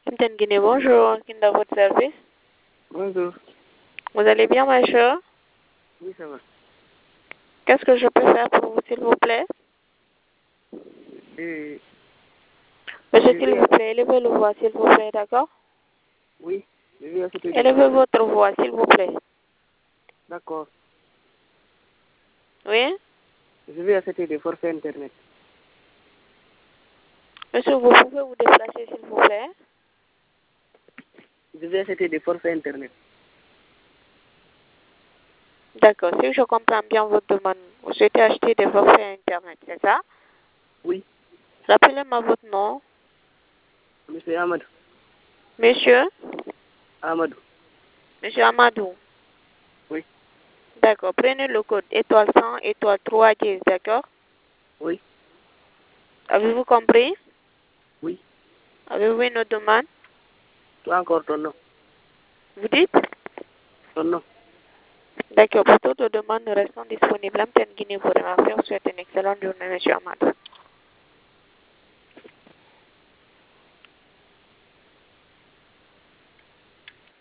Capitaine Guinée, bonjour. Qui est dans votre service? Bonjour. Vous allez bien, monsieur? Oui, ça va. Qu'est-ce que je peux faire pour vous, s'il vous plaît? Et Monsieur, je s'il vais vous plaît, élevez le voix, s'il vous plaît, d'accord? Oui, je vais acheter des Élevez forfaits. votre voix, s'il vous plaît. D'accord. Oui? Je vais acheter des forfaits Internet. Monsieur, vous pouvez vous déplacer, s'il vous plaît? Je vais acheter des forfaits Internet. D'accord. Si je comprends bien votre demande, vous souhaitez acheter des forfaits Internet, c'est ça? Oui, Rappelez-moi votre nom. Monsieur Amadou. Monsieur? Amadou. Monsieur Amadou. Oui, D'accord. Prenez le code étoile 100, étoile 3, 10, d'accord? oui, Avez-vous compris? oui. Avez-vous une autre demande? Toi encore ton nom. Vous dites? Ton nom. D'accord. Pour toute demande, nous restons disponibles. Antenne Guinée vous remercie. On souhaite une excellente journée, monsieur Amadou.